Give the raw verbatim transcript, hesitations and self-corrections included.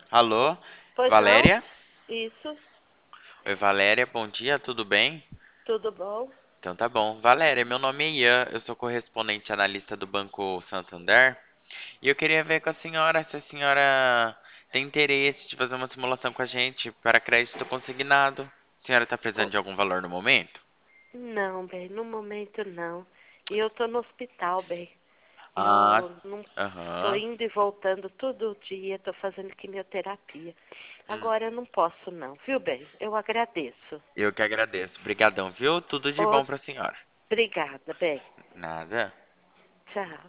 Alô, Pois não? Valéria? Isso, Oi, Valéria, bom dia, tudo bem? tudo bom? Então tá bom. Valéria, meu nome é Ian, eu sou correspondente analista do Banco Santander e eu queria ver com a senhora se a senhora tem interesse de fazer uma simulação com a gente para crédito consignado. A senhora está precisando Oh, de algum valor no momento? não, bem, no momento não. E eu tô no hospital, bem. Ah, Eu não tô aham. indo e voltando todo dia, tô fazendo quimioterapia. Hum, Agora eu não posso não, viu, bem? Eu agradeço. eu que agradeço. Obrigadão, viu? Tudo de Oh, bom pra senhora. obrigada, bem. Nada. Tchau.